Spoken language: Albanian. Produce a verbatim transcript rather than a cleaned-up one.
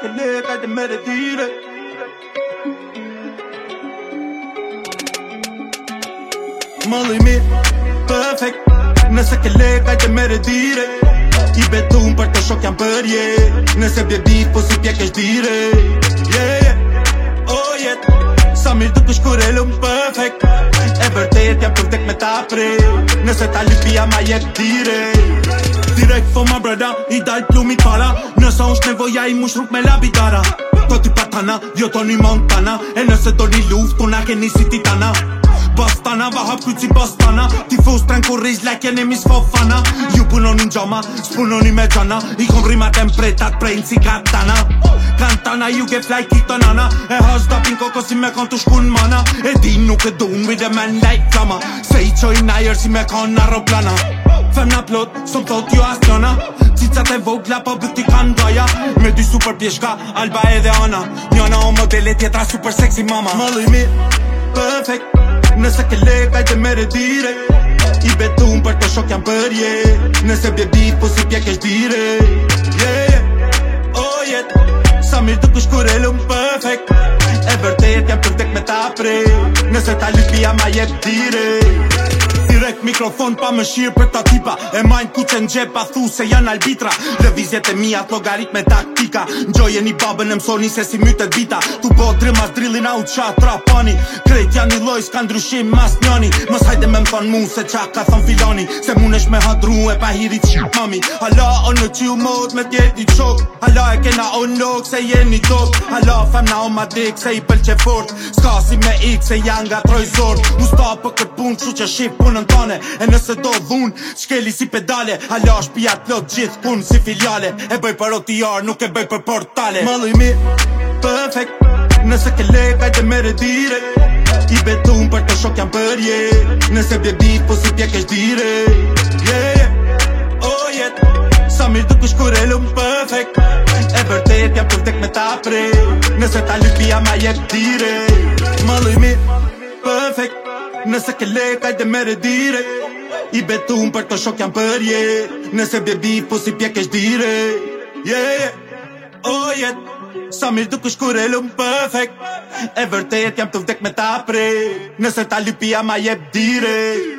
ke leka dhe mere dire. Mëllu i mirë, perfect, nëse ke leka dhe mere dire. I betun për të shok jam përje, nëse bje bif po si pjek esh dire. Yeah, yeah, oh yeah, sa mirë duk është kur e lum perfect. E vërtet jam të vdek me ta pre, nëse ta lipia ma jep dire. Direkt fo ma brada, i dal plumit para, nësa është nevoja i mush rrug me labidara. To ty patana, jo to një Montana, e nëse do një luft, una keni si titana. Bastana, va hap kryt si bastana, tifos tren korriz like enemi s'fofana. Ju punoni n'gjama, s'punoni me gjana, i kom rimat e mpretat prejnë si katana. Kantana, ju ke fly kito nana, e hash da pin koko si me kon të shkun mana. E din nuk e dun with a man like flama, se i qoj najer si me kon aeroplana. Femna plot, som thot ju asjona, cicat e vogla po bëti kan doja. Me dy super pjeshka, Alba edhe Ana, njona o modele tjetra super sexy mama. Mëllu i mirë, perfect, nëse ke leka dhe mere dire. I betun për të shok jam përje, nëse bje bif po si pjek esh dire. Yeah, yeah, oh yeah, sa mirë duk është kur e lum perfect. E vërtet jam të vdek me ta pre, nëse ta lipia ma jep dire. Direkt mikrofon pa më shirë për ta tipa, e majnë ku që n'gjepa thu se janë albitra. Lëvizjet e mija logarit me taktika, n'gjoje një babën e mësoni se si mytet vita. Tu bo drimas drillin au qa trapani, krejt janë i loj s'ka ndryshim mas njani. Mës hajde me më thonë mu se qa ka thon filoni, se munesh me hadru e pa hirit shqip mami. Hala o në qiu mod me tjeti qok, hala e kena o lok se jeni tok. Hala femna o ma dik se i pëlqe fort, s'ka si me ik se janë nga trojzor. Musta për këtë pun që që shif punën tane, e nëse do dhun, shkeli si pedale. Hala shpia plot gjithë kun si filiale, e bëj për O T R, nuk e bëj për portale. Mëllu i mirë, perfect, nëse ke leka dhe mere dire. I betun për të shok jam përje, nëse bje bif po si pjek esh dire. Yeah, yeah, oh yeah, sa mirë duk është kur e lum perfect. E vërtet jam të vdek me ta pre, nëse ta lipia ma jep dire. Mëllu i mirë, perfect, nëse ke leka dhe mere dire. I betun për të shok jam përje, nëse bje bif po si pjek esh dire. Yeah, yeah, oh yeah, sa mirë duk është kur e lum perfect. E vërtet jam të vdek me ta pre, nëse ta lipia ma jep dire.